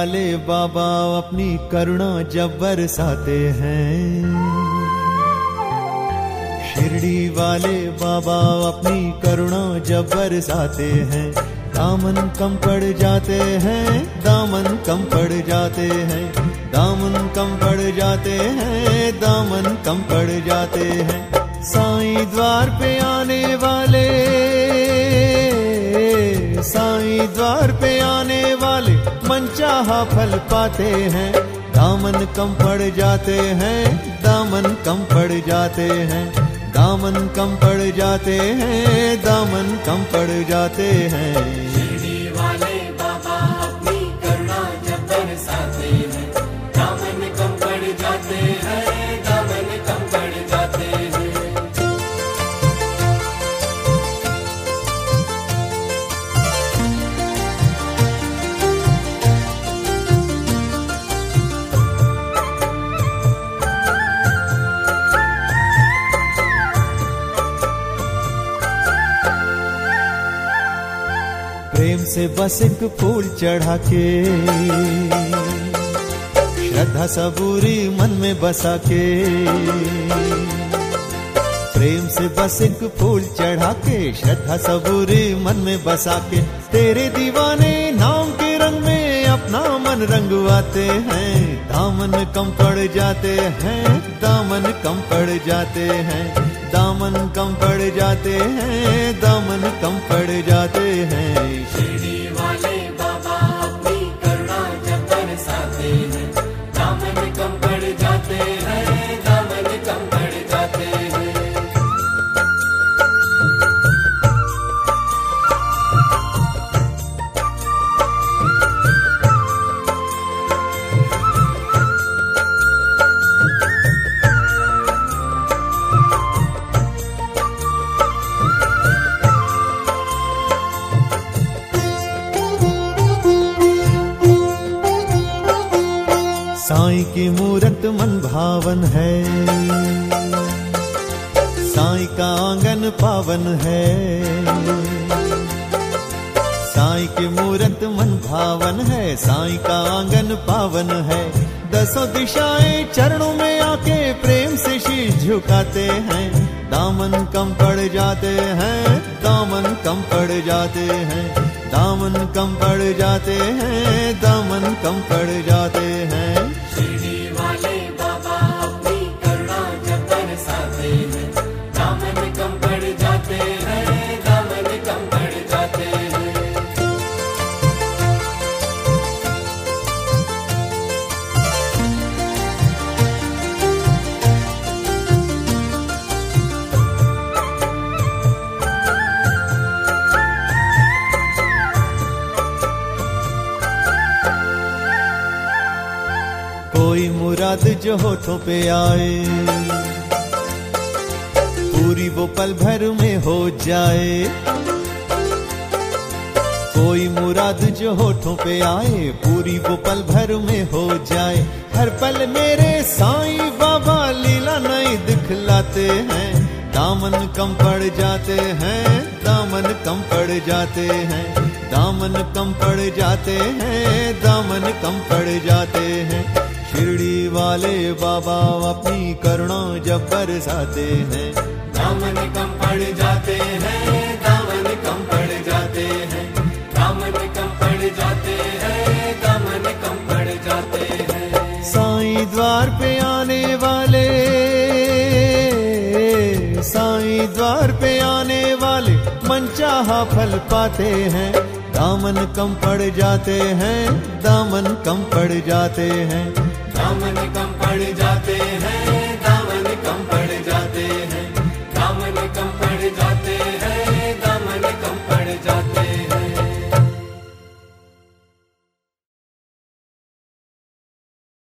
वाले बाबा अपनी करुणा जब बरसाते हैं, शिरडी वाले बाबा अपनी करुणा जब बरसाते हैं, दामन कम पड़ जाते हैं, दामन कम पड़ जाते हैं, दामन कम पड़ जाते हैं, दामन कम पड़ जाते हैं। साईं द्वार पे आने वाले, साईं द्वार पे आने वाले मनचाहा फल पाते हैं, दामन कम पड़ जाते हैं, दामन कम पड़ जाते हैं, दामन कम पड़ जाते हैं, दामन कम पड़ जाते हैं। शिरडी वाले बाबा अपनी करुणा जब बरसाते हैं, दामन कम पड़ जाते हैं, दामन कम पड़ जाते हैं। प्रेम से बस एक फूल चढ़ा के, श्रद्धा सबूरी मन में बसा के, प्रेम से बस एक फूल चढ़ा के, श्रद्धा सबूरी मन में बसा के, तेरे दीवाने नाम के रंग में अपना मन रंगवाते हैं, दामन कम पड़ जाते हैं, दामन कम पड़ जाते हैं, दामन कम पड़ जाते हैं, दामन कम पड़ जाते हैं। शिरडी वाले बाबा अपनी करुणा जब बरसाते हैं, दामन कम पड़ जाते हैं, दामन कम पड़ जाते हैं। साईं की मूरत मन भावन है, साईं का आंगन पावन है, साईं की मूरत मन भावन है, साईं का आंगन पावन है, दसों दिशाएं चरणों में आके प्रेम से शीश झुकाते हैं, दामन कम पड़ जाते हैं, दामन कम पड़ जाते हैं, दामन कम पड़ जाते हैं, दामन कम पड़ जाते हैं। शिरडी वाले बाबा अपनी करुणा जब बरसाते हैं, दामन कम पड़ जाते हैं, दामन कम पड़ जाते हैं। कोई मुराद जो होठों पे आए, पूरी वो पल भर में हो जाए, कोई मुराद जो होठों पे आए, पूरी वो पल भर में हो जाए, हर पल मेरे साईं बाबा लीला नई दिखलाते हैं, दामन कम पड़ जाते हैं, दामन कम पड़ जाते हैं, दामन कम पड़ जाते हैं, दामन कम पड़ जाते हैं। शिरडी वाले बाबा अपनी करुणा जब बरसाते हैं, दामन कम पड़ जाते हैं, दामन कम पड़ जाते हैं, दामन कम पड़ जाते हैं, दामन कम पड़ जाते हैं। साईं द्वार पे आने वाले, साईं द्वार पे आने वाले मनचाहा फल पाते हैं, दामन कम पड़ जाते हैं, दामन कम पड़ जाते हैं, दामन कम पड़ जाते